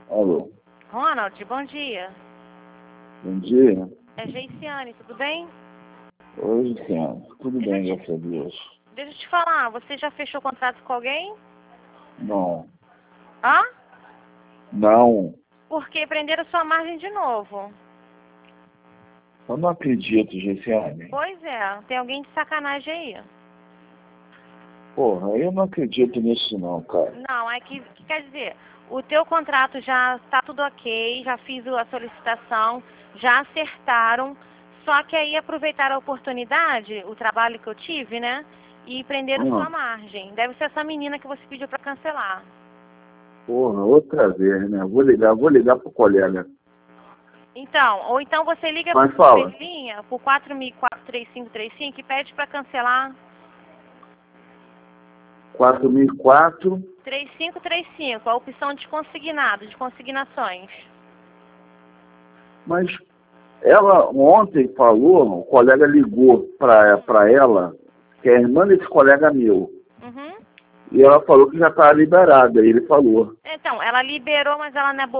Alô, Ronald, bom dia. bom dia. É Geiciane, tudo bem? Oi, Luciano. Tudo bem, graças a Deus. Deixa eu te falar, você já fechou contrato com alguém? Não. Hã? Não. Porque prenderam sua margem de novo. Eu não acredito, Luciane. Pois é, tem alguém de sacanagem aí. Porra, eu não acredito nisso não, cara. Não, é que quer dizer, o teu contrato já está tudo ok, já fiz a solicitação, já acertaram, só que aí aproveitaram a oportunidade, o trabalho que eu tive, né? E prenderam sua margem. Deve ser essa menina que você pediu para cancelar. Porra, outra vez, né? Vou ligar pro colega. Então, ou então você liga Mas para fala. a linha, por 4004-3535 e pede para cancelar 4004. 3535, a opção de consignado, de consignações. Mas ela ontem falou, o colega ligou pra ela, que é a irmã desse colega meu. Uhum. E ela falou que já tá liberada, ele falou. Então, ela liberou, mas ela não é